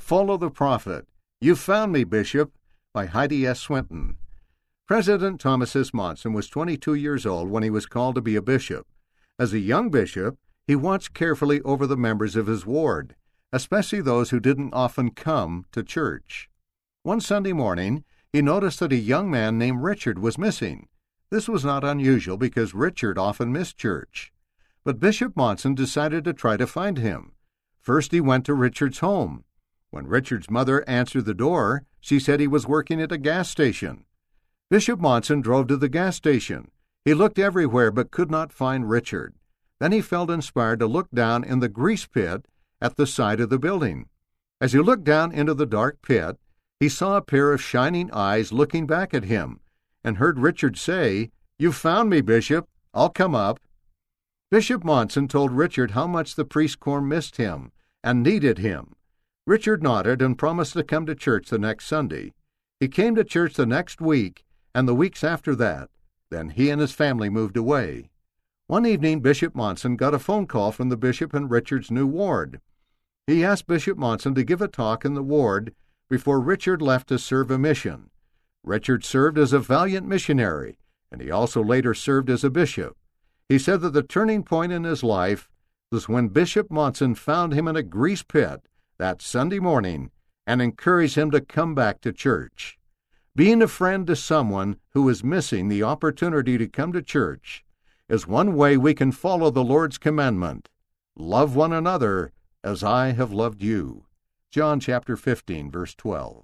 Follow the Prophet. You Found Me, Bishop, by Heidi S. Swinton. President Thomas S. Monson was 22 years old when he was called to be a bishop. As a young bishop, he watched carefully over the members of his ward, especially those who didn't often come to church. One Sunday morning, he noticed that a young man named Richard was missing. This was not unusual because Richard often missed church. But Bishop Monson decided to try to find him. First, he went to Richard's home. When Richard's mother answered the door, she said he was working at a gas station. Bishop Monson drove to the gas station. He looked everywhere but could not find Richard. Then he felt inspired to look down in the grease pit at the side of the building. As he looked down into the dark pit, he saw a pair of shining eyes looking back at him, and heard Richard say, "You found me, Bishop. I'll come up." Bishop Monson told Richard how much the priest corps missed him and needed him. Richard nodded and promised to come to church the next Sunday. He came to church the next week and the weeks after that. Then he and his family moved away. One evening, Bishop Monson got a phone call from the bishop in Richard's new ward. He asked Bishop Monson to give a talk in the ward before Richard left to serve a mission. Richard served as a valiant missionary, and he also later served as a bishop. He said that the turning point in his life was when Bishop Monson found him in a grease pit that Sunday morning and encouraged him to come back to church. Being a friend to someone who is missing the opportunity to come to church is one way we can follow the Lord's commandment, "Love one another as I have loved you." John chapter 15, verse 12.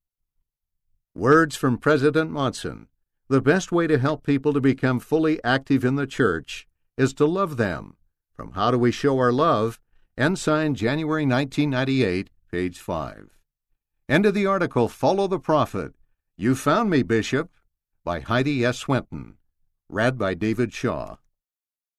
Words from President Monson. The best way to help people to become fully active in the church is to love them. From How Do We Show Our Love? Ensign, January 1998, page 5. End of the article, Follow the Prophet. You Found Me, Bishop, by Heidi S. Swinton. Read by David Shaw.